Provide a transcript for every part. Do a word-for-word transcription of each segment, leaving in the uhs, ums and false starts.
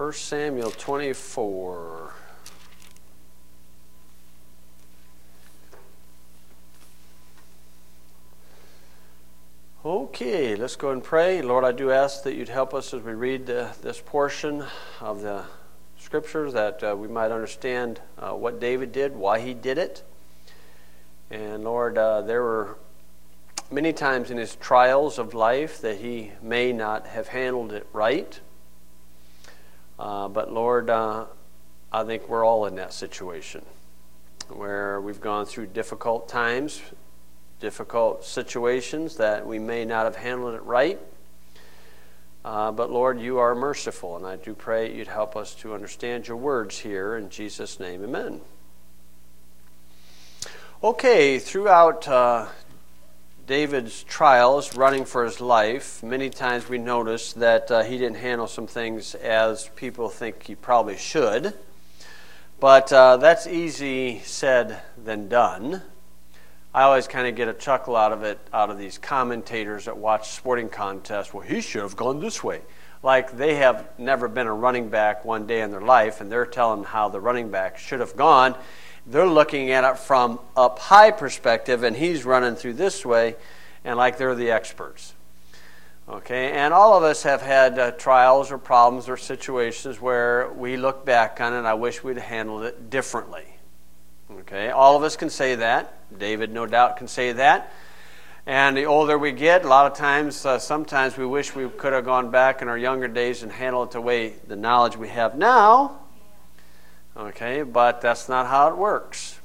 First Samuel twenty-four. Okay, let's go and pray. Lord, I do ask that you'd help us as we read uh, this portion of the Scriptures, that uh, we might understand uh, what David did, why he did it. And Lord, uh, there were many times in his trials of life that he may not have handled it right. Uh, but Lord, uh, I think we're all in that situation where we've gone through difficult times, difficult situations that we may not have handled it right. Uh, but Lord, you are merciful, and I do pray you'd help us to understand your words here. In Jesus' name, amen. Okay, throughout uh, David's trials, running for his life, many times we notice that uh, he didn't handle some things as people think he probably should. But uh, that's easy said than done. I always kind of get a chuckle out of it, out of these commentators that watch sporting contests. Well, he should have gone this way. Like they have never been a running back one day in their life, and they're telling how the running back should have gone. They're looking at it from up high perspective, and he's running through this way, and like they're the experts. Okay, and all of us have had uh, trials or problems or situations where we look back on it, and I wish we'd handled it differently. Okay, all of us can say that. David, no doubt, can say that. And the older we get, a lot of times, uh, sometimes we wish we could have gone back in our younger days and handled it the way the knowledge we have now. Okay, but that's not how it works.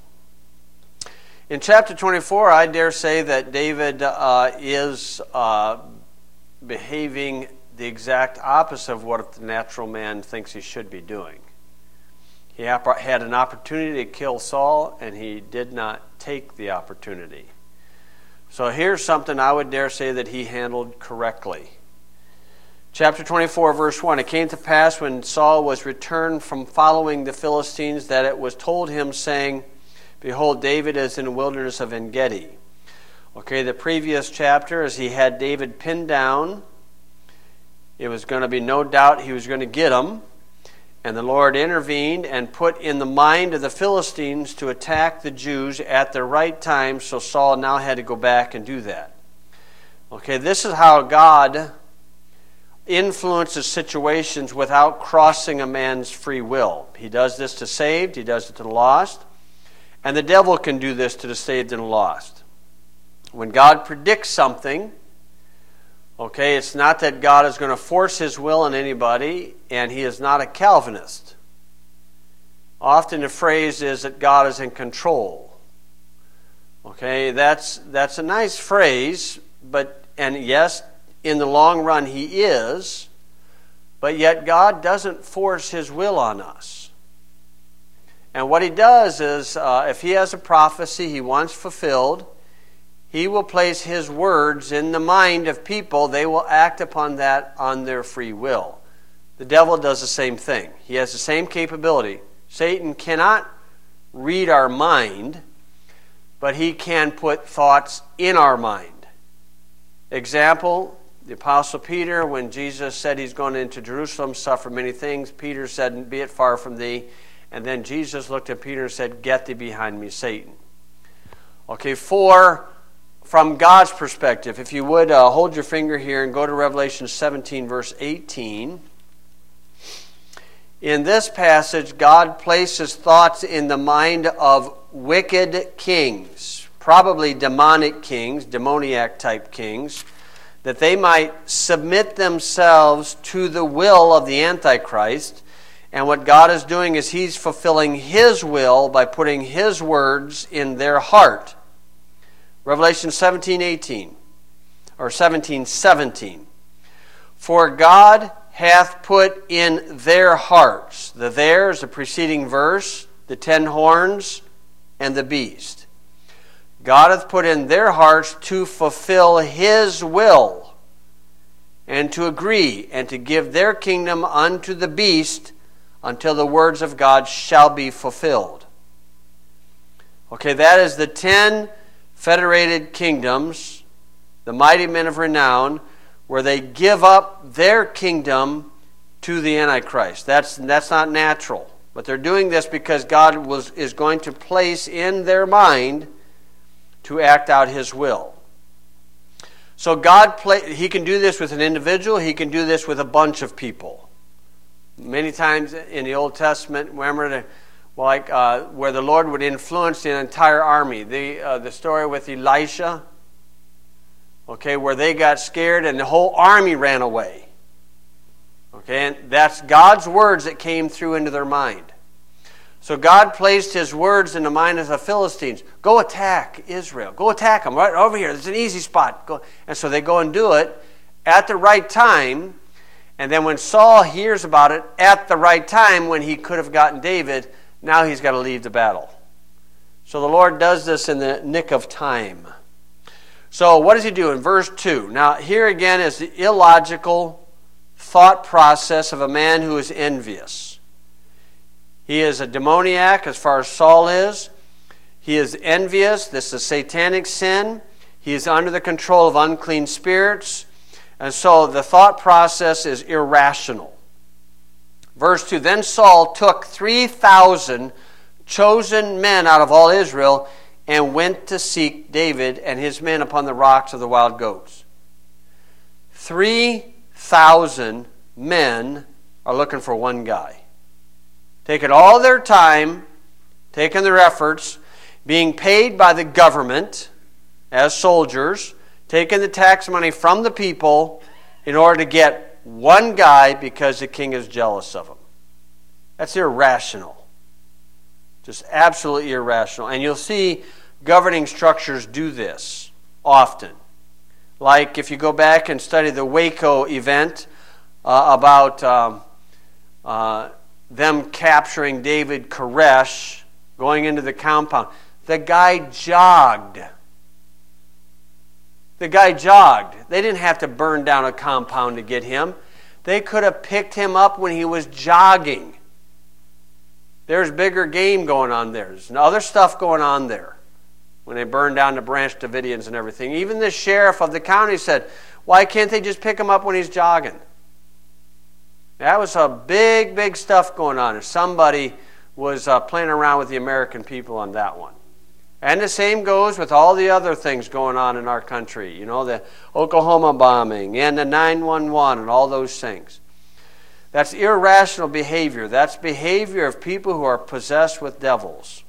In chapter twenty-four, I dare say that David uh, is uh, behaving the exact opposite of what the natural man thinks he should be doing. He had an opportunity to kill Saul, and he did not take the opportunity. So here's something I would dare say that he handled correctly. Chapter twenty-four, verse one, it came to pass when Saul was returned from following the Philistines that it was told him, saying, Behold, David is in the wilderness of En-Gedi. Okay, the previous chapter, as he had David pinned down, it was going to be no doubt he was going to get him. And the Lord intervened and put in the mind of the Philistines to attack the Jews at the right time, so Saul now had to go back and do that. Okay, this is how God influences situations without crossing a man's free will. He does this to saved, he does it to the lost, and the devil can do this to the saved and the lost. When God predicts something, okay, it's not that God is going to force his will on anybody, and he is not a Calvinist. Often the phrase is that God is in control. Okay, that's that's a nice phrase, but and yes, in the long run he is, but yet God doesn't force his will on us. And what he does is, uh, if he has a prophecy he wants fulfilled, he will place his words in the mind of people. They will act upon that on their free will. The devil does the same thing. He has the same capability. Satan cannot read our mind, but he can put thoughts in our mind. Example, the Apostle Peter, when Jesus said he's going into Jerusalem, suffer many things, Peter said, Be it far from thee. And then Jesus looked at Peter and said, Get thee behind me, Satan. Okay, four... From God's perspective, if you would uh, hold your finger here and go to Revelation seventeen, verse eighteen. In this passage, God places thoughts in the mind of wicked kings, probably demonic kings, demoniac type kings, that they might submit themselves to the will of the Antichrist. And what God is doing is he's fulfilling his will by putting his words in their heart. Revelation seventeen eighteen, or seventeen seventeen. For God hath put in their hearts, the there is the preceding verse, the ten horns, and the beast. God hath put in their hearts to fulfill his will, and to agree, and to give their kingdom unto the beast, until the words of God shall be fulfilled. Okay, that is the ten federated kingdoms, the mighty men of renown, where they give up their kingdom to the Antichrist. That's, that's not natural. But they're doing this because God was, is going to place in their mind to act out His will. So God, play, He can do this with an individual. He can do this with a bunch of people. Many times in the Old Testament, remember the, like uh, where the Lord would influence the entire army. The uh, the story with Elisha, okay, where they got scared and the whole army ran away. Okay, and that's God's words that came through into their mind. So God placed His words in the mind of the Philistines. Go attack Israel. Go attack them right over here. There's an easy spot. Go. And so they go and do it at the right time. And then when Saul hears about it at the right time, when he could have gotten David, now he's got to leave the battle. So the Lord does this in the nick of time. So what does He do in verse two? Now here again is the illogical thought process of a man who is envious. He is a demoniac as far as Saul is. He is envious. This is a satanic sin. He is under the control of unclean spirits. And so the thought process is irrational. Verse two, then Saul took three thousand chosen men out of all Israel and went to seek David and his men upon the rocks of the wild goats. three thousand men are looking for one guy. Taking all their time, taking their efforts, being paid by the government as soldiers, taking the tax money from the people in order to get one guy because the king is jealous of him. That's irrational. Just absolutely irrational. And you'll see governing structures do this often. Like if you go back and study the Waco event uh, about um, uh, them capturing David Koresh, going into the compound. The guy jogged. The guy jogged. They didn't have to burn down a compound to get him. They could have picked him up when he was jogging. There's bigger game going on there. There's other stuff going on there. When they burned down the Branch Davidians and everything. Even the sheriff of the county said, why can't they just pick him up when he's jogging? That was a big, big stuff going on. And somebody was uh, playing around with the American people on that one. And the same goes with all the other things going on in our country. You know, the Oklahoma bombing and the nine one one and all those things. That's irrational behavior. That's behavior of people who are possessed with devils.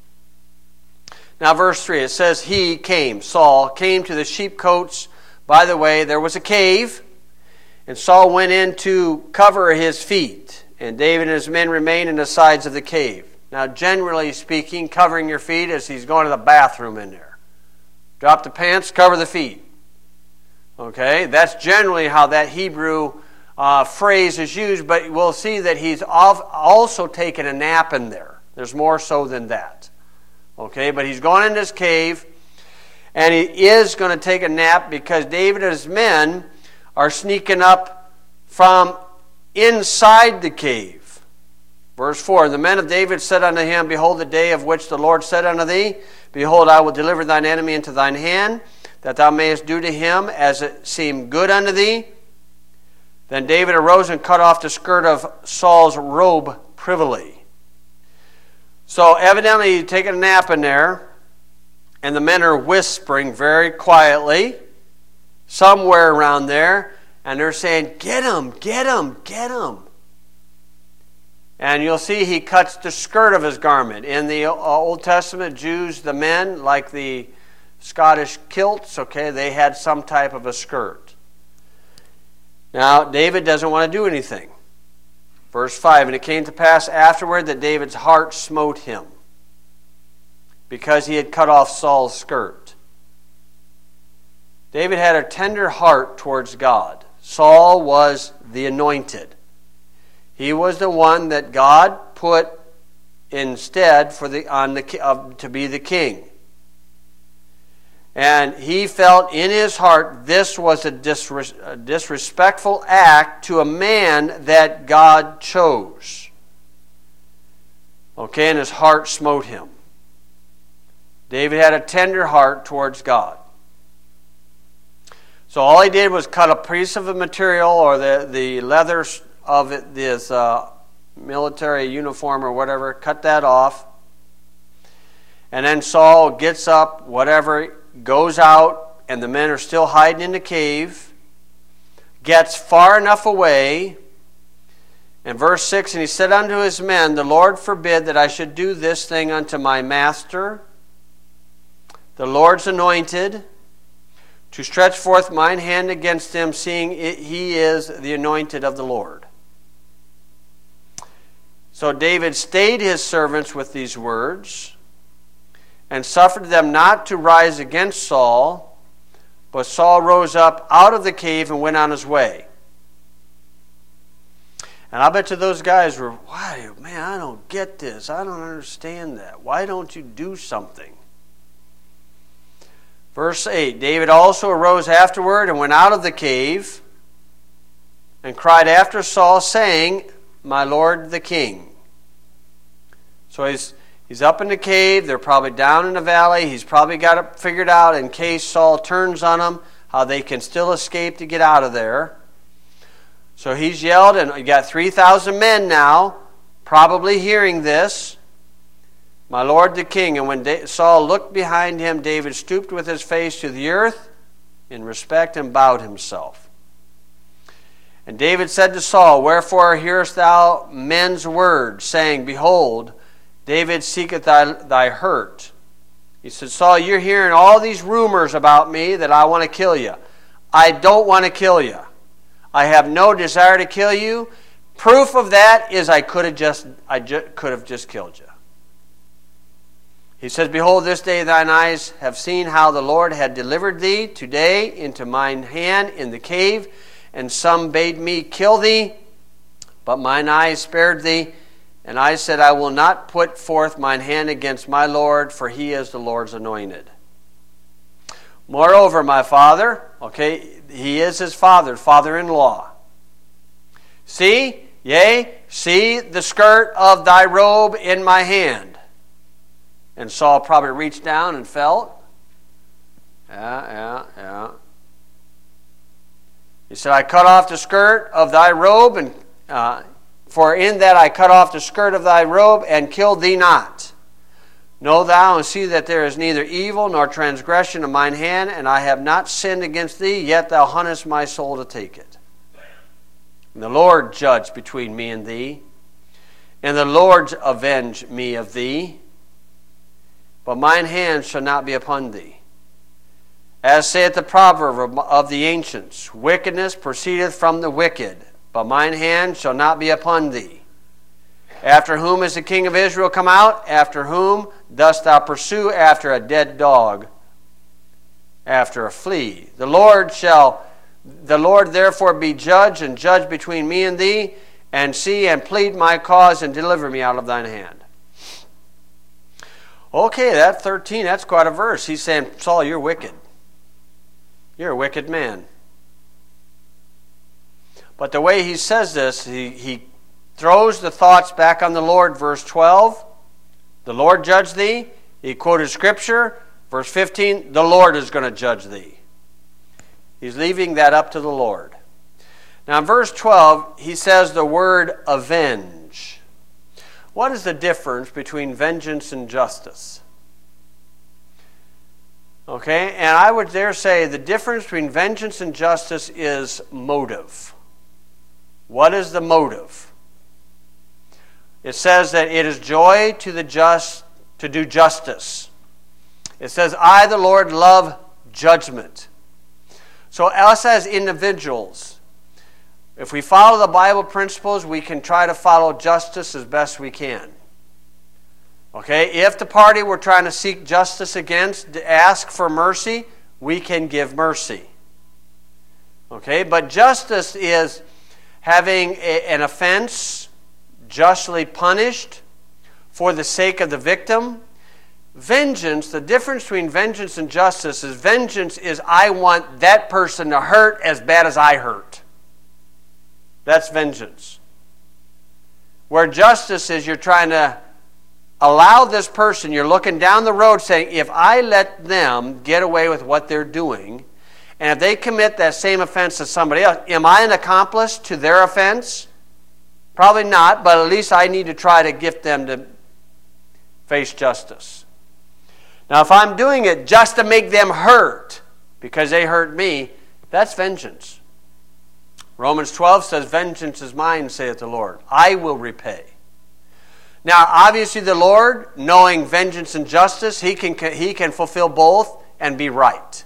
Now verse three, it says, he came, Saul, came to the sheepcotes. By the way, there was a cave, and Saul went in to cover his feet, and David and his men remained in the sides of the cave. Now, generally speaking, covering your feet is he's going to the bathroom in there. Drop the pants, cover the feet. Okay, that's generally how that Hebrew uh, phrase is used, but we'll see that he's also taken a nap in there. There's more so than that. Okay, but he's going in this cave, and he is going to take a nap because David and his men are sneaking up from inside the cave. Verse four, the men of David said unto him, behold, the day of which the Lord said unto thee, behold, I will deliver thine enemy into thine hand, that thou mayest do to him as it seemed good unto thee. Then David arose and cut off the skirt of Saul's robe privily. So evidently he's taking a nap in there, and the men are whispering very quietly, somewhere around there, and they're saying, get him, get him, get him. And you'll see he cuts the skirt of his garment. In the Old Testament, Jews, the men, like the Scottish kilts, okay, they had some type of a skirt. Now, David doesn't want to do anything. Verse five, and it came to pass afterward that David's heart smote him, because he had cut off Saul's skirt. David had a tender heart towards God. Saul was the anointed. He was the one that God put instead for the on the uh, to be the king. And he felt in his heart this was a, disres, a disrespectful act to a man that God chose. Okay, and his heart smote him. David had a tender heart towards God. So all he did was cut a piece of the material or the, the leather of it, this uh, military uniform or whatever, cut that off. And then Saul gets up, whatever, goes out, and the men are still hiding in the cave, gets far enough away. And verse six, and he said unto his men, the Lord forbid that I should do this thing unto my master, the Lord's anointed, to stretch forth mine hand against him, seeing it, he is the anointed of the Lord. So David stayed his servants with these words, and suffered them not to rise against Saul, but Saul rose up out of the cave and went on his way. And I bet you those guys were, why, man, I don't get this. I don't understand that. Why don't you do something? Verse eight, David also arose afterward and went out of the cave and cried after Saul, saying, my lord the king. So he's He's up in the cave. They're probably down in the valley. He's probably got it figured out in case Saul turns on them, how they can still escape to get out of there. So he's yelled, and you got three thousand men now, probably hearing this. My lord the king. And when Saul looked behind him, David stooped with his face to the earth in respect and bowed himself. And David said to Saul, wherefore hearest thou men's words, saying, behold, David seeketh thy, thy hurt. He said, Saul, you're hearing all these rumors about me that I want to kill you. I don't want to kill you. I have no desire to kill you. Proof of that is I could have just I ju- could have just killed you. He says, behold, this day thine eyes have seen how the Lord had delivered thee today into mine hand in the cave, and some bade me kill thee, but mine eyes spared thee. And I said, I will not put forth mine hand against my Lord, for he is the Lord's anointed. Moreover, my father, okay, he is his father, father-in-law. See, yea, see the skirt of thy robe in my hand. And Saul probably reached down and felt. Yeah, yeah, yeah. He said, I cut off the skirt of thy robe, and uh, for in that I cut off the skirt of thy robe and killed thee not. Know thou and see that there is neither evil nor transgression in mine hand, and I have not sinned against thee, yet thou huntest my soul to take it. And the Lord judge between me and thee, and the Lord avenge me of thee, but mine hand shall not be upon thee. As saith the proverb of the ancients, wickedness proceedeth from the wicked, but mine hand shall not be upon thee. After whom is the king of Israel come out? After whom dost thou pursue? After a dead dog, after a flea. The Lord shall, the Lord therefore be judge, and judge between me and thee, and see and plead my cause, and deliver me out of thine hand. Okay, that thirteen, that's quite a verse. He's saying, Saul, you're wicked. You're a wicked man. But the way he says this, he, he throws the thoughts back on the Lord. Verse twelve, the Lord judge thee. He quoted Scripture. Verse fifteen, the Lord is going to judge thee. He's leaving that up to the Lord. Now in verse twelve, he says the word avenge. What is the difference between vengeance and justice? Okay, and I would dare say the difference between vengeance and justice is motive. What is the motive? It says that it is joy to the just to do justice. It says, I, the Lord, love judgment. So us as individuals, if we follow the Bible principles, we can try to follow justice as best we can. Okay, if the party we're trying to seek justice against ask for mercy, we can give mercy. Okay, but justice is having a, an offense justly punished for the sake of the victim. Vengeance, the difference between vengeance and justice is vengeance is I want that person to hurt as bad as I hurt. That's vengeance. Where justice is you're trying to allow this person, you're looking down the road saying, if I let them get away with what they're doing, and if they commit that same offense to somebody else, am I an accomplice to their offense? Probably not, but at least I need to try to get them to face justice. Now, if I'm doing it just to make them hurt because they hurt me, that's vengeance. Romans twelve says, vengeance is mine, saith the Lord. I will repay. Now, obviously the Lord, knowing vengeance and justice, he can, he can fulfill both and be right.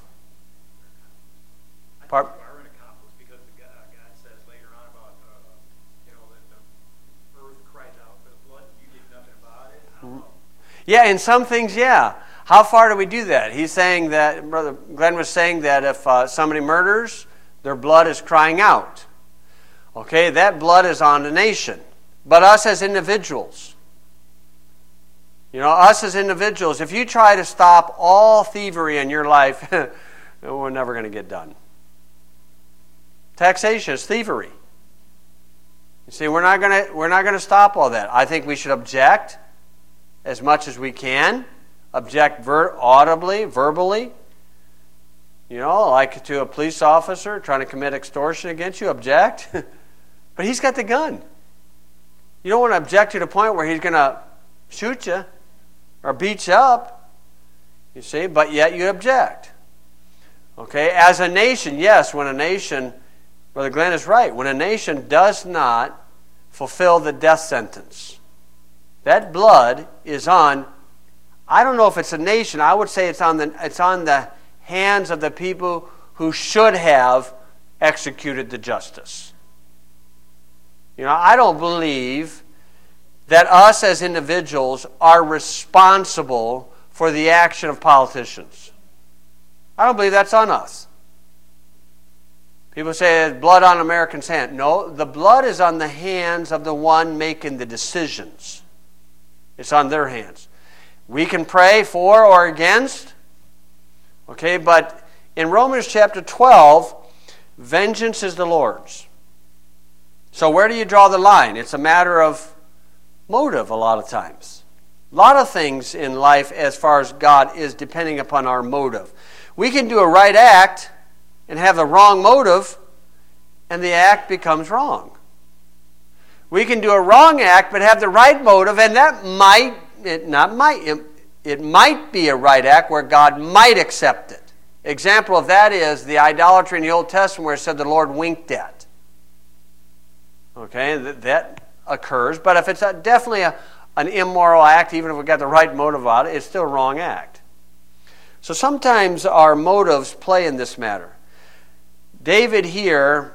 Part, because God says later on about, uh, you know, that the earth cries out for the blood, you did nothing about it. I don't know. Yeah, in some things, yeah. How far do we do that? He's saying that, Brother Glenn was saying that if uh, somebody murders, their blood is crying out. Okay, that blood is on the nation. But us as individuals, you know, us as individuals, if you try to stop all thievery in your life, we're never going to get done. Taxation is thievery. You see, we're not going to we're not going to stop all that. I think we should object as much as we can. Object ver- audibly, verbally. You know, like to a police officer trying to commit extortion against you, object. But he's got the gun. You don't want to object to the point where he's going to shoot you or beat you up. You see, but yet you object. Okay, as a nation, yes, when a nation, Brother Glenn is right, when a nation does not fulfill the death sentence, that blood is on, I don't know if it's a nation, I would say it's on the it's on the hands of the people who should have executed the justice. You know, I don't believe that us as individuals are responsible for the action of politicians. I don't believe that's on us. People say there's blood on Americans' hands. No, the blood is on the hands of the one making the decisions. It's on their hands. We can pray for or against. Okay, but in Romans chapter twelve, vengeance is the Lord's. So where do you draw the line? It's a matter of motive a lot of times. A lot of things in life as far as God is depending upon our motive. We can do a right act and have the wrong motive, and the act becomes wrong. We can do a wrong act but have the right motive, and that might, it not might, it, it might be a right act where God might accept it. Example of that is the idolatry in the Old Testament where it said the Lord winked at. Okay, that, that occurs. But if it's a, definitely a, an immoral act, even if we got the right motive on it, it's still a wrong act. So sometimes our motives play in this matter. David here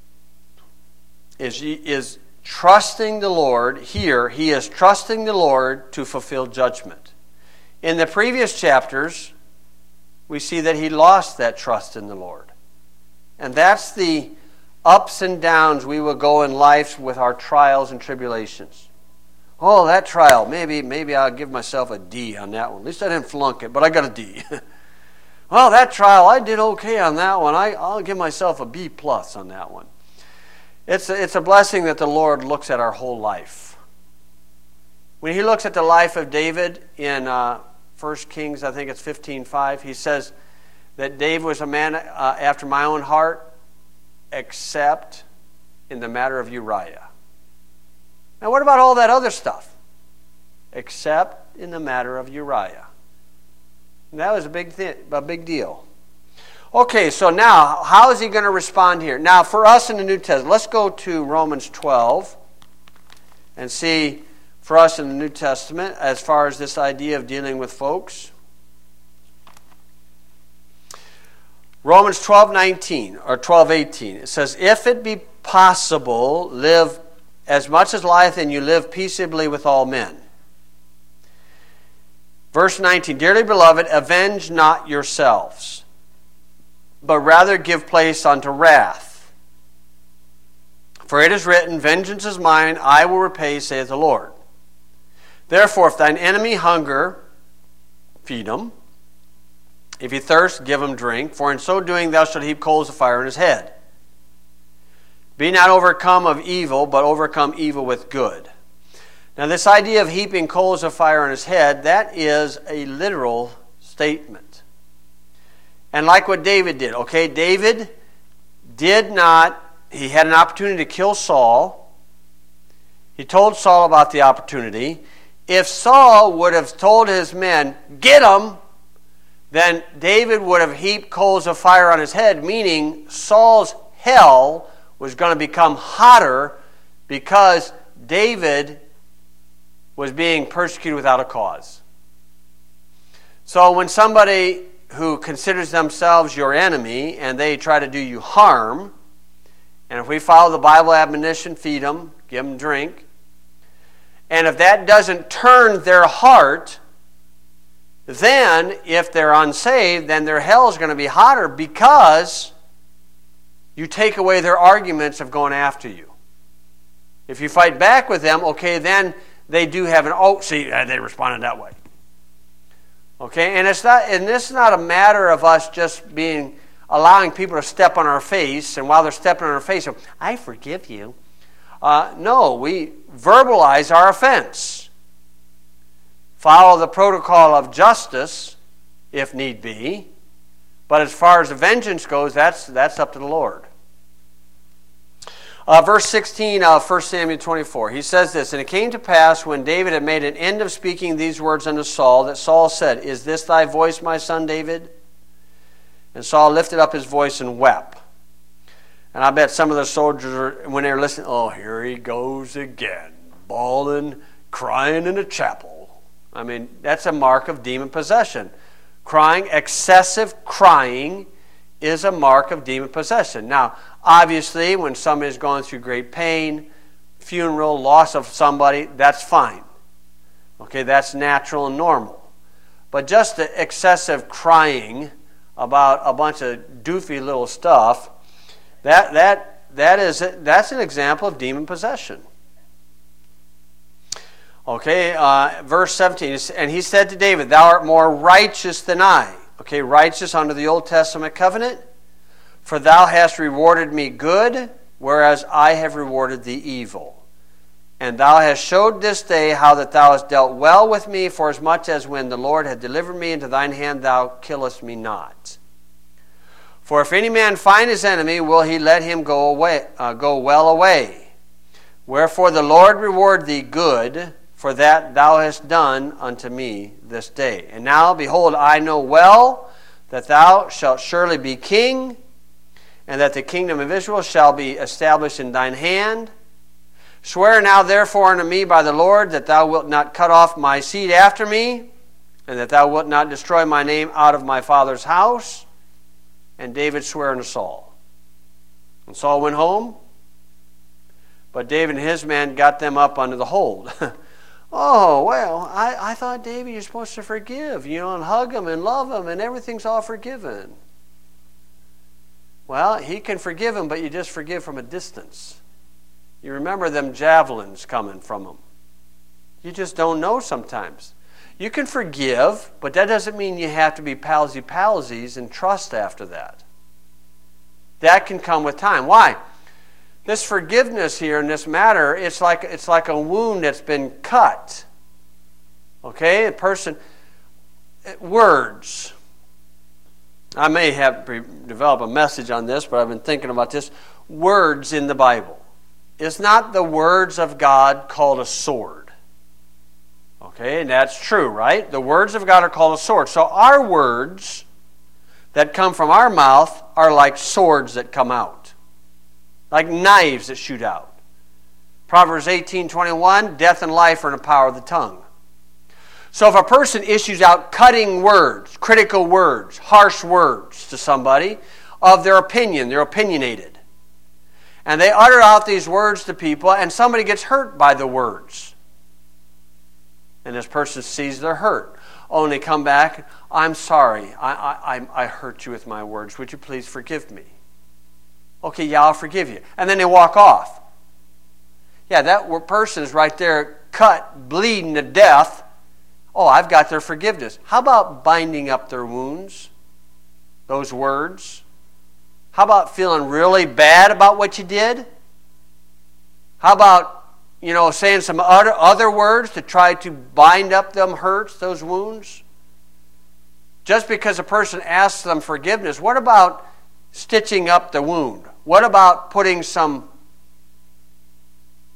is, is trusting the Lord. Here, he is trusting the Lord to fulfill judgment. In the previous chapters, we see that he lost that trust in the Lord. And that's the ups and downs we will go in life with our trials and tribulations. Oh, that trial, maybe maybe I'll give myself a D on that one. At least I didn't flunk it, but I got a D. Well, that trial, I did okay on that one. I, I'll give myself a B plus on that one. It's a, it's a blessing that the Lord looks at our whole life. When he looks at the life of David in uh, First Kings, I think it's fifteen five, he says that David was a man uh, after my own heart, except in the matter of Uriah. Now, what about all that other stuff? Except in the matter of Uriah. And that was a big thing, a big deal. Okay, so now, how is he going to respond here? Now, for us in the New Testament, let's go to Romans twelve and see for us in the New Testament as far as this idea of dealing with folks. Romans twelve nineteen or twelve eighteen. It says, if it be possible, live as much as lieth in you, live peaceably with all men. Verse nineteen, dearly beloved, avenge not yourselves, but rather give place unto wrath. For it is written, vengeance is mine, I will repay, saith the Lord. Therefore, if thine enemy hunger, feed him. If he thirst, give him drink, for in so doing thou shalt heap coals of fire in his head. Be not overcome of evil, but overcome evil with good. Now this idea of heaping coals of fire on his head, that is a literal statement. And like what David did, okay, David did not, he had an opportunity to kill Saul. He told Saul about the opportunity. If Saul would have told his men, get him, then David would have heaped coals of fire on his head, meaning Saul's hell was going to become hotter because David was being persecuted without a cause. So when somebody who considers themselves your enemy and they try to do you harm, and if we follow the Bible admonition, feed them, give them drink, and if that doesn't turn their heart, then if they're unsaved, then their hell is going to be hotter because you take away their arguments of going after you. If you fight back with them, okay, then they do have an, oh, see, they responded that way. Okay, and it's not, and this is not a matter of us just being, allowing people to step on our face, and while they're stepping on our face, I forgive you. Uh, no, we verbalize our offense. Follow the protocol of justice, if need be. But as far as the vengeance goes, that's, that's up to the Lord. Uh, verse sixteen of First Samuel twenty-four, he says this, And it came to pass, when David had made an end of speaking these words unto Saul, that Saul said, Is this thy voice, my son David? And Saul lifted up his voice and wept. And I bet some of the soldiers, are, when they were listening, oh, here he goes again, bawling, crying in a chapel. I mean, that's a mark of demon possession. Crying, excessive crying, is a mark of demon possession. Now, obviously, when somebody is going through great pain, funeral, loss of somebody, that's fine. Okay, that's natural and normal. But just the excessive crying about a bunch of doofy little stuff, that that that is that's an example of demon possession. Okay, uh, verse seventeen, and he said to David, Thou art more righteous than I. Okay, righteous under the Old Testament covenant. For thou hast rewarded me good, whereas I have rewarded thee evil. And thou hast showed this day how that thou hast dealt well with me, forasmuch as when the Lord had delivered me into thine hand, thou killest me not. For if any man find his enemy, will he let him go away, uh, go well away. Wherefore the Lord reward thee good, for that thou hast done unto me this day. And now, behold, I know well that thou shalt surely be king, and that the kingdom of Israel shall be established in thine hand. Swear now therefore unto me by the Lord that thou wilt not cut off my seed after me, and that thou wilt not destroy my name out of my father's house. And David sware unto Saul. And Saul went home, but David and his men got them up under the hold. Oh, well, I, I thought, David, you're supposed to forgive, you know, and hug him and love him, and everything's all forgiven. Well, he can forgive him, but you just forgive from a distance. You remember them javelins coming from him. You just don't know sometimes. You can forgive, but that doesn't mean you have to be palsy-palsies and trust after that. That can come with time. Why? This forgiveness here in this matter, it's like it's like a wound that's been cut. Okay? A person, words. I may have developed a message on this, but I've been thinking about this. Words in the Bible. Is not the words of God called a sword? Okay, and that's true, right? The words of God are called a sword. So our words that come from our mouth are like swords that come out. Like knives that shoot out. Proverbs eighteen twenty-one, death and life are in the power of the tongue. So if a person issues out cutting words, critical words, harsh words to somebody of their opinion, they're opinionated. And they utter out these words to people, and somebody gets hurt by the words. And this person sees they're hurt. Oh, and they come back, I'm sorry, I, I, I hurt you with my words. Would you please forgive me? Okay, yeah, I'll forgive you. And then they walk off. Yeah, that person is right there, cut, bleeding to death. Oh, I've got their forgiveness. How about binding up their wounds? Those words. How about feeling really bad about what you did? How about, you know, saying some other, other words to try to bind up them hurts, those wounds? Just because a person asks them forgiveness, what about stitching up the wound? What about putting some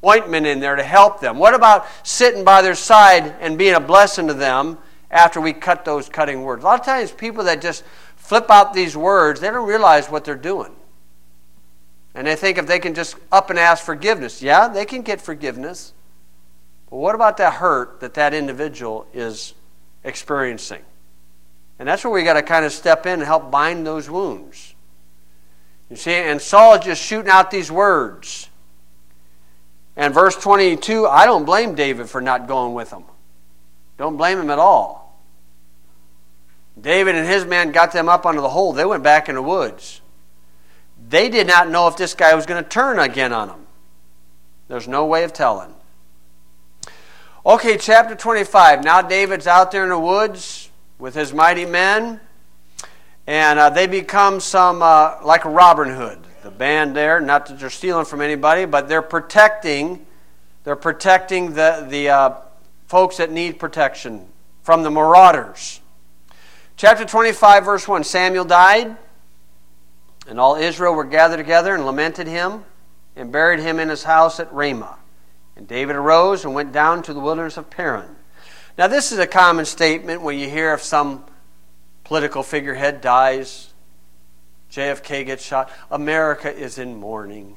ointment in there to help them? What about sitting by their side and being a blessing to them after we cut those cutting words? A lot of times people that just flip out these words, they don't realize what they're doing. And they think if they can just up and ask forgiveness, yeah, they can get forgiveness. But what about that hurt that that individual is experiencing? And that's where we got to kind of step in and help bind those wounds. You see, and Saul is just shooting out these words. And verse twenty-two, I don't blame David for not going with him. Don't blame him at all. David and his men got them up under the hole. They went back in the woods. They did not know if this guy was going to turn again on them. There's no way of telling. Okay, chapter twenty-five. Now David's out there in the woods with his mighty men. And uh, they become some, uh, like Robin Hood. The band there, not that they're stealing from anybody, but they're protecting, they're protecting the, the uh, folks that need protection from the marauders. Chapter twenty-five, verse one, Samuel died, and all Israel were gathered together and lamented him, and buried him in his house at Ramah. And David arose and went down to the wilderness of Paran. Now this is a common statement when you hear if some political figurehead dies, J F K gets shot, America is in mourning.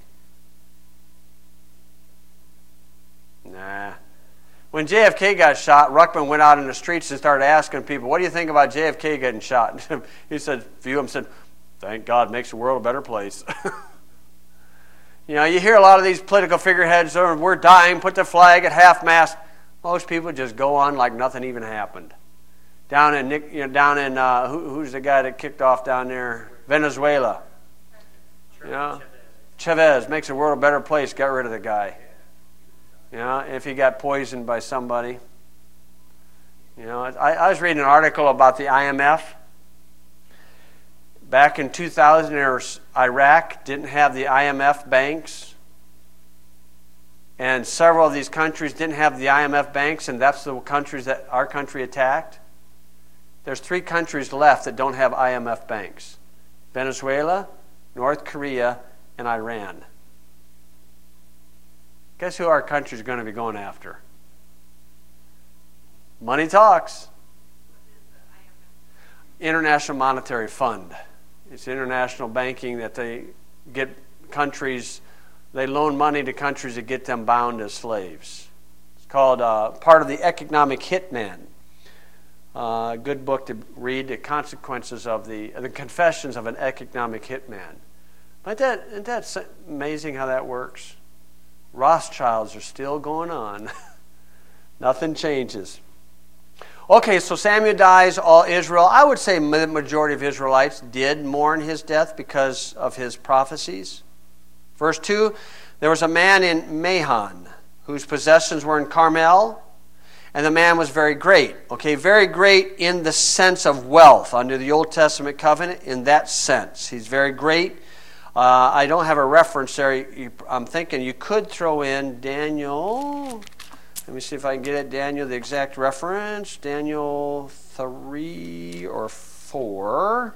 Nah. When J F K got shot, Ruckman went out in the streets and started asking people, what do you think about J F K getting shot? He said, a few of them said, thank God, makes the world a better place. You know, you hear a lot of these political figureheads, oh, we're dying, put the flag at half-mast. Most people just go on like nothing even happened. Down in, you know, down in uh, who, who's the guy that kicked off down there? Venezuela. You know, Chavez makes the world a better place. Got rid of the guy. You know, if he got poisoned by somebody. You know, I, I was reading an article about the I M F. Back in two thousand, Iraq didn't have the I M F banks. And several of these countries didn't have the I M F banks, and that's the countries that our country attacked. There's three countries left that don't have I M F banks. Venezuela, North Korea, and Iran. Guess who our country is going to be going after? Money talks. International Monetary Fund. It's international banking that they get countries, they loan money to countries to get them bound as slaves. It's called uh, part of the Economic Hitman. A uh, good book to read, The Consequences of the, uh, the Confessions of an Economic Hitman. But that, isn't that amazing how that works? Rothschilds are still going on. Nothing changes. Okay, so Samuel dies, all Israel. I would say the majority of Israelites did mourn his death because of his prophecies. Verse two, there was a man in Mahan whose possessions were in Carmel, and the man was very great. Okay, very great in the sense of wealth under the Old Testament covenant, in that sense. He's very great. Uh, I don't have a reference there. I'm thinking you could throw in Daniel. Let me see if I can get it. Daniel, the exact reference. Daniel three or four.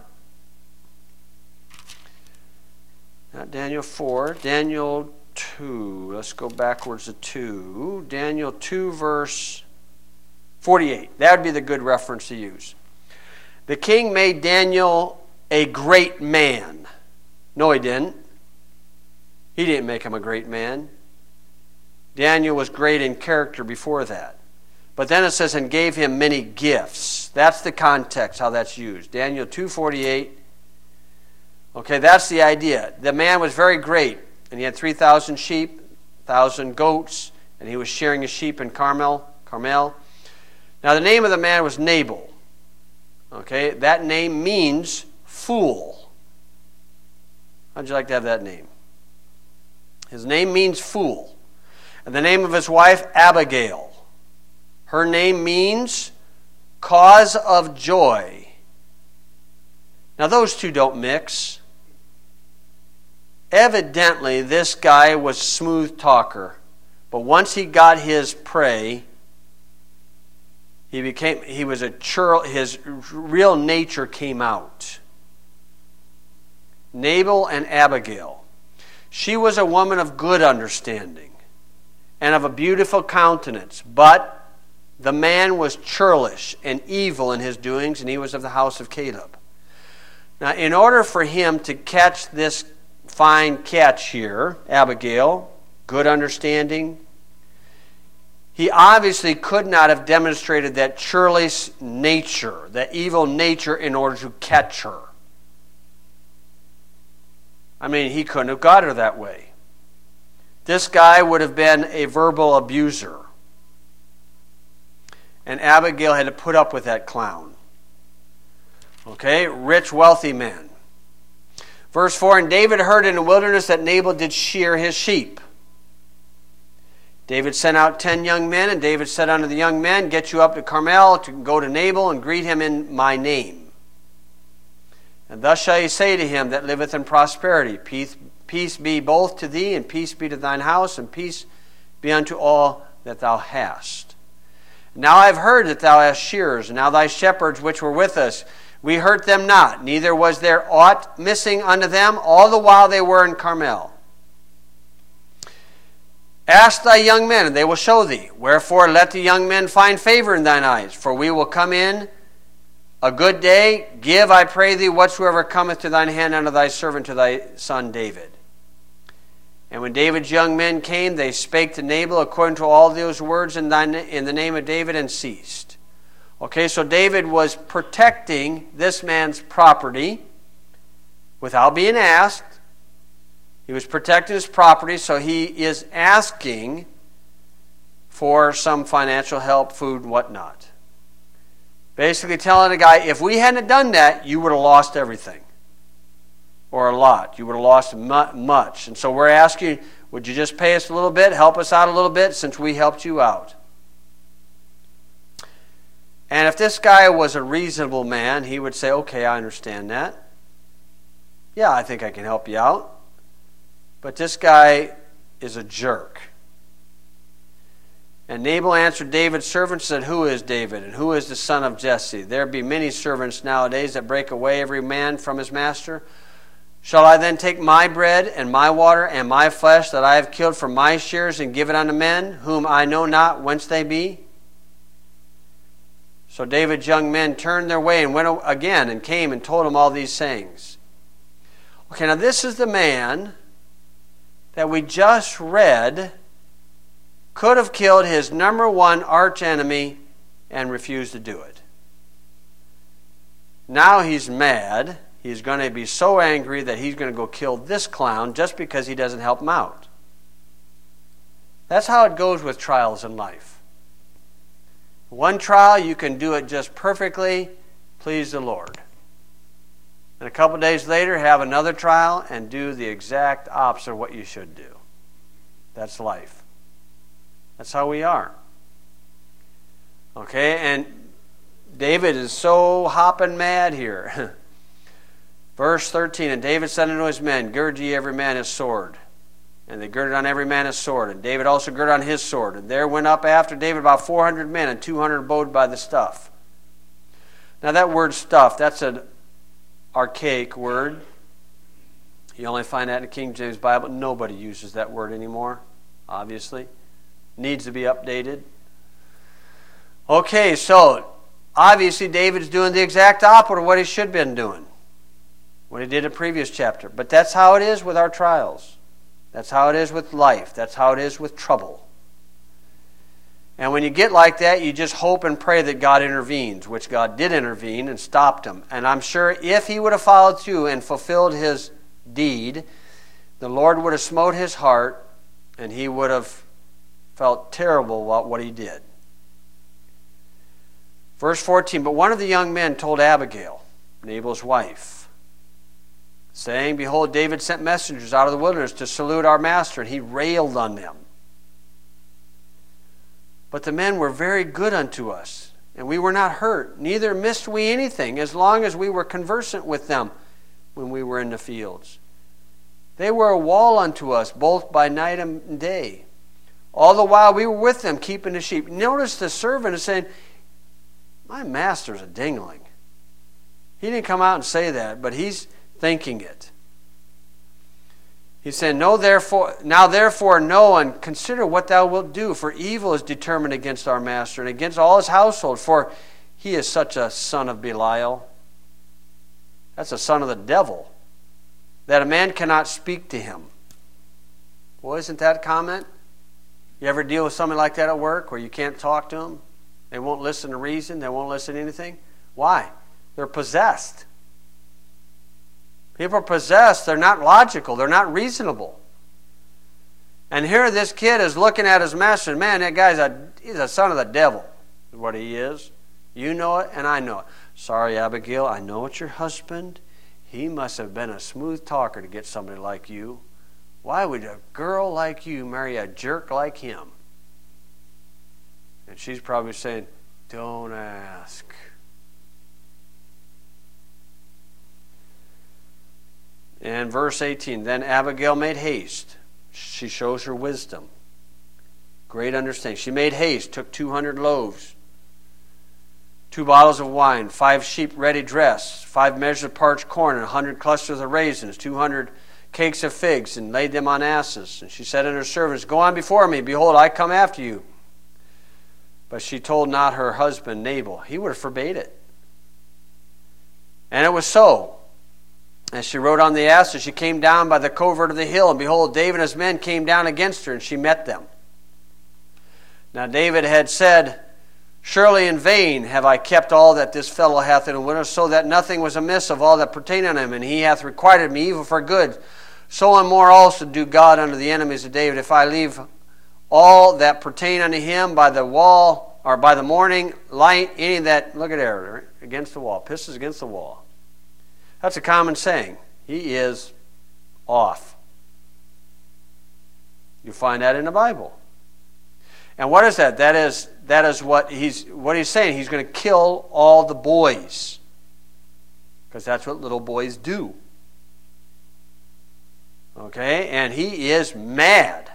Not Daniel four. Daniel two. Let's go backwards to two. Daniel two, verse forty-eight. That would be the good reference to use. The king made Daniel a great man. No, he didn't. He didn't make him a great man. Daniel was great in character before that. But then it says, and gave him many gifts. That's the context, how that's used. Daniel two forty-eight. Okay, that's the idea. The man was very great, and he had three thousand sheep, one thousand goats, and he was shearing his sheep in Carmel. Carmel. Now, the name of the man was Nabal. Okay, that name means fool. How'd you like to have that name? His name means fool. And the name of his wife, Abigail. Her name means cause of joy. Now, those two don't mix. Evidently, this guy was a smooth talker. But once he got his prey, he became, he was a churl, his real nature came out. Nabal and Abigail. She was a woman of good understanding. and of a beautiful countenance. But the man was churlish and evil in his doings, and he was of the house of Caleb. Now, in order for him to catch this fine catch here, Abigail, good understanding, he obviously could not have demonstrated that churlish nature, that evil nature, in order to catch her. I mean, he couldn't have got her that way. This guy would have been a verbal abuser. And Abigail had to put up with that clown. Okay, rich, wealthy man. Verse four, and David heard in the wilderness that Nabal did shear his sheep. David sent out ten young men, and David said unto the young men, get you up to Carmel to go to Nabal and greet him in my name. And thus shall ye say to him that liveth in prosperity, peace, peace be both to thee, and peace be to thine house, and peace be unto all that thou hast. Now I have heard that thou hast shearers, and now thy shepherds which were with us, we hurt them not, neither was there aught missing unto them, all the while they were in Carmel. Ask thy young men, and they will show thee. Wherefore let the young men find favor in thine eyes, for we will come in a good day. Give, I pray thee, whatsoever cometh to thine hand unto thy servant, to thy son David. And when David's young men came, they spake to Nabal according to all those words in, thine, in the name of David, and ceased. Okay, so David was protecting this man's property without being asked. He was protecting his property, so he is asking for some financial help, food, and whatnot. Basically telling the guy, if we hadn't done that, you would have lost everything. Or a lot. You would have lost much. And so we're asking, would you just pay us a little bit, help us out a little bit, since we helped you out? And if this guy was a reasonable man, he would say, okay, I understand that. Yeah, I think I can help you out. But this guy is a jerk. And Nabal answered David's servant, said, who is David, and who is the son of Jesse? There be many servants nowadays that break away every man from his master. Shall I then take my bread and my water and my flesh that I have killed from my shears and give it unto men, whom I know not whence they be? So David's young men turned their way and went again and came and told him all these sayings. Okay, now this is the man that we just read could have killed his number one arch enemy and refused to do it. Now he's mad. He's going to be so angry that he's going to go kill this clown just because he doesn't help him out. That's how it goes with trials in life. One trial, you can do it just perfectly, please the Lord. And a couple days later, have another trial and do the exact opposite of what you should do. That's life. That's how we are. Okay, and David is so hopping mad here. Verse thirteen, and David said unto his men, gird ye every man his sword. And they girded on every man his sword. And David also girded on his sword. And there went up after David about four hundred men, and two hundred abode by the stuff. Now that word stuff, that's an archaic word. You only find that in the King James Bible. Nobody uses that word anymore, obviously. Needs to be updated. Okay, so obviously David's doing the exact opposite of what he should have been doing, what he did in the previous chapter. But that's how it is with our trials. That's how it is with life. That's how it is with trouble. And when you get like that, you just hope and pray that God intervenes, which God did intervene and stopped him. And I'm sure if he would have followed through and fulfilled his deed, the Lord would have smote his heart, and he would have felt terrible about what he did. Verse fourteen, but one of the young men told Abigail, Nabal's wife, saying, behold, David sent messengers out of the wilderness to salute our master, and he railed on them. But the men were very good unto us, and we were not hurt, neither missed we anything, as long as we were conversant with them when we were in the fields. They were a wall unto us, both by night and day. All the while we were with them, keeping the sheep. Notice the servant is saying, my master's a dingling. He didn't come out and say that, but he's thinking it. He said, "No, therefore, now therefore know and consider what thou wilt do, for evil is determined against our master and against all his household, for he is such a son of Belial." That's a son of the devil, that a man cannot speak to him. Well, isn't that common? You ever deal with somebody like that at work where you can't talk to them? They won't listen to reason. They won't listen to anything. Why? They're possessed. People are possessed. They're not logical. They're not reasonable. And here this kid is looking at his master. And man, that guy's a, he's a son of the devil, is what he is. You know it and I know it. Sorry, Abigail, I know it's your husband. He must have been a smooth talker to get somebody like you. Why would a girl like you marry a jerk like him? And she's probably saying, don't ask. And verse eighteen, then Abigail made haste. She shows her wisdom. Great understanding. She made haste, took two hundred loaves, two bottles of wine, five sheep ready dressed, five measures of parched corn, and a hundred clusters of raisins, two hundred cakes of figs, and laid them on asses. And she said unto her servants, go on before me, behold, I come after you. But she told not her husband Nabal. He would have forbade it. And it was so. As she rode on the asses, she came down by the covert of the hill, and behold, David and his men came down against her, and she met them. Now David had said, surely in vain have I kept all that this fellow hath in a window, so that nothing was amiss of all that pertained unto him, and he hath requited me evil for good. So and more also do God unto the enemies of David, if I leave all that pertain unto him by the wall, or by the morning light, any that, look at there, against the wall, pisses against the wall. That's a common saying. He is off. You find that in the Bible. And what is that? That is that is what he's what he's saying. He's going to kill all the boys. Because that's what little boys do. Okay? And he is mad.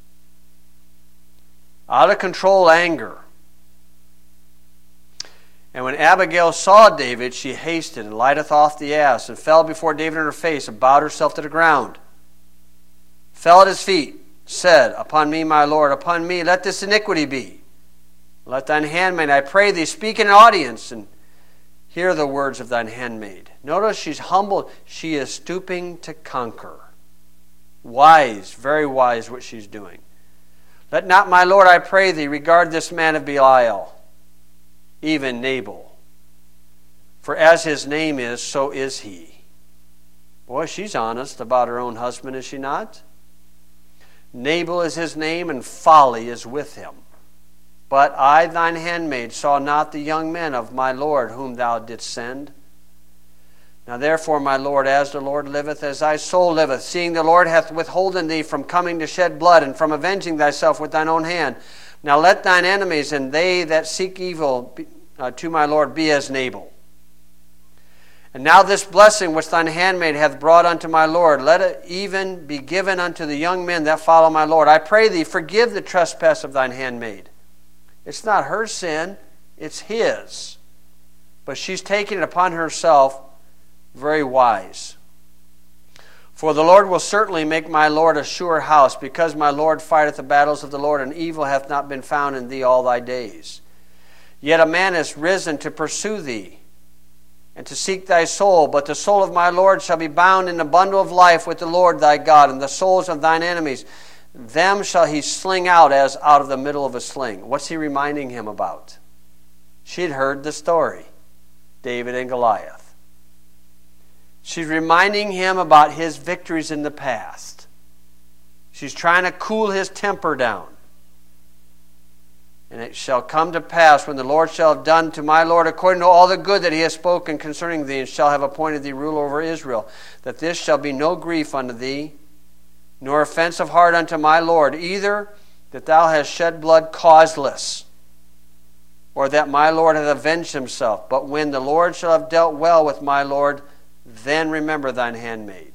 Out of control anger. And when Abigail saw David, she hasted and lighteth off the ass, and fell before David on her face, and bowed herself to the ground. Fell at his feet, said, upon me, my Lord, upon me, let this iniquity be. Let thine handmaid, I pray thee, speak in an audience, and hear the words of thine handmaid. Notice she's humble. She is stooping to conquer. Wise, very wise what she's doing. Let not my Lord, I pray thee, regard this man of Belial, even Nabal. For as his name is, so is he. Boy, she's honest about her own husband, is she not? Nabal is his name, and folly is with him. But I, thine handmaid, saw not the young men of my Lord whom thou didst send. Now therefore, my Lord, as the Lord liveth, as thy soul liveth, seeing the Lord hath withholden thee from coming to shed blood, and from avenging thyself with thine own hand, now let thine enemies and they that seek evil uh, to my Lord be as Nabal. And now this blessing which thine handmaid hath brought unto my Lord, let it even be given unto the young men that follow my Lord. I pray thee, forgive the trespass of thine handmaid. It's not her sin, it's his. But she's taking it upon herself, very wise. For the Lord will certainly make my Lord a sure house, because my Lord fighteth the battles of the Lord, and evil hath not been found in thee all thy days. Yet a man is risen to pursue thee, and to seek thy soul. But the soul of my Lord shall be bound in the bundle of life with the Lord thy God, and the souls of thine enemies, them shall he sling out as out of the middle of a sling. What's he reminding him about? She'd heard the story, David and Goliath. She's reminding him about his victories in the past. She's trying to cool his temper down. And it shall come to pass, when the Lord shall have done to my Lord according to all the good that he has spoken concerning thee, and shall have appointed thee ruler over Israel, that this shall be no grief unto thee, nor offense of heart unto my Lord, either that thou hast shed blood causeless, or that my Lord hath avenged himself. But when the Lord shall have dealt well with my Lord, then remember thine handmaid.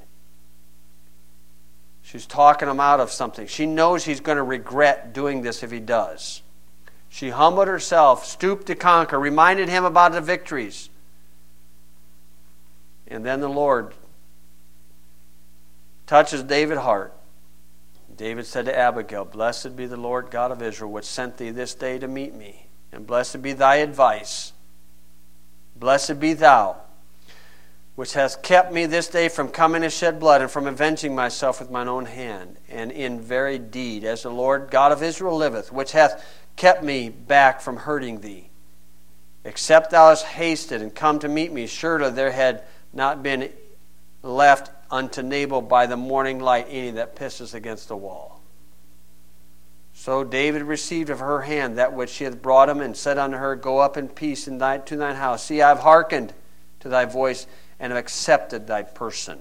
She's talking him out of something. She knows he's going to regret doing this if he does. She humbled herself, stooped to conquer, reminded him about the victories. And then the Lord touches David's heart. David said to Abigail, "Blessed be the Lord God of Israel, which sent thee this day to meet me. And blessed be thy advice. Blessed be thou, which hast kept me this day from coming to shed blood, and from avenging myself with mine own hand. And in very deed, as the Lord God of Israel liveth, which hath kept me back from hurting thee. Except thou hast hasted and come to meet me, surely there had not been left unto Nabal by the morning light any that pisses against the wall." So David received of her hand that which she hath brought him, and said unto her, "Go up in peace in thy, to thine house. See, I have hearkened to thy voice, and have accepted thy person."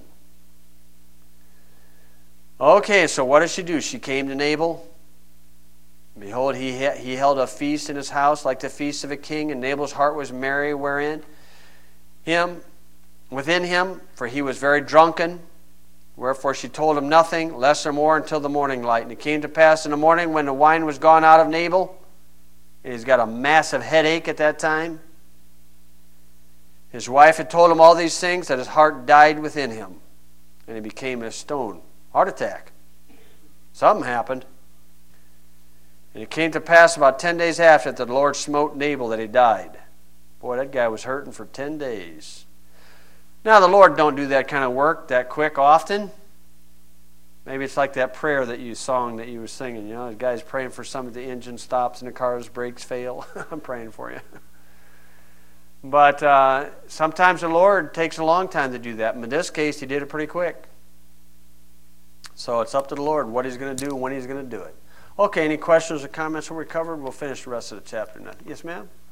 Okay, so what did she do? She came to Nabal. Behold, he, he held a feast in his house like the feast of a king, and Nabal's heart was merry wherein him, within him, for he was very drunken. Wherefore she told him nothing, less or more, until the morning light. And it came to pass in the morning, when the wine was gone out of Nabal, and he's got a massive headache at that time, his wife had told him all these things, that his heart died within him, and he became a stone. Heart attack. Something happened. And it came to pass about ten days after that the Lord smote Nabal, that he died. Boy, that guy was hurting for ten days. Now, the Lord don't do that kind of work that quick often. Maybe it's like that prayer that you song that you were singing. You know, the guy's praying for something, the engine stops and the car's brakes fail. I'm praying for you. But uh, sometimes the Lord takes a long time to do that. In this case, he did it pretty quick. So it's up to the Lord what he's going to do, when he's going to do it. Okay, any questions or comments when we covered? We'll finish the rest of the chapter now. Yes, ma'am?